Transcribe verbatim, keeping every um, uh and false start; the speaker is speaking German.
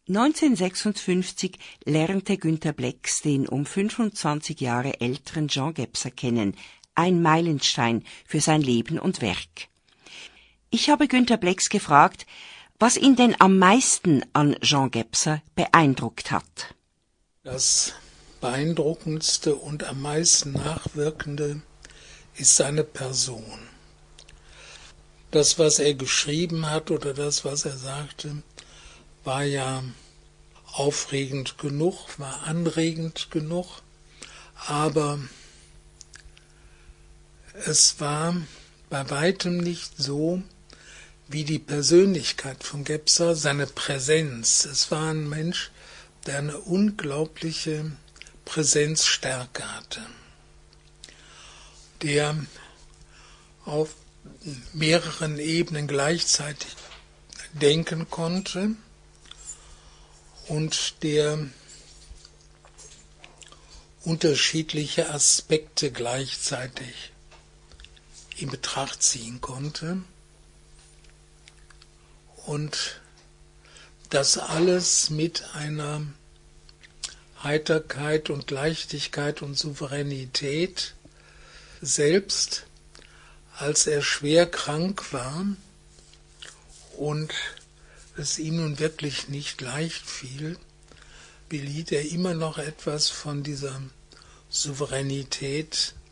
neunzehnhundertsechsundfünfzig lernte Günter Blecks den um fünfundzwanzig Jahre älteren Jean Gebser kennen, ein Meilenstein für sein Leben und Werk. Ich habe Günter Blecks gefragt, was ihn denn am meisten an Jean Gebser beeindruckt hat. Das beeindruckendste und am meisten nachwirkende ist seine Person. Das, was er geschrieben hat oder das, was er sagte, war ja aufregend genug, war anregend genug, aber es war bei weitem nicht so wie die Persönlichkeit von Gebser, seine Präsenz. Es war ein Mensch, der eine unglaubliche Präsenzstärke hatte, der auf mehreren Ebenen gleichzeitig denken konnte und der unterschiedliche Aspekte gleichzeitig in Betracht ziehen konnte und das alles mit einer Heiterkeit und Leichtigkeit und Souveränität, selbst als er schwer krank war und es ihm nun wirklich nicht leicht fiel, behielt er immer noch etwas von dieser Souveränität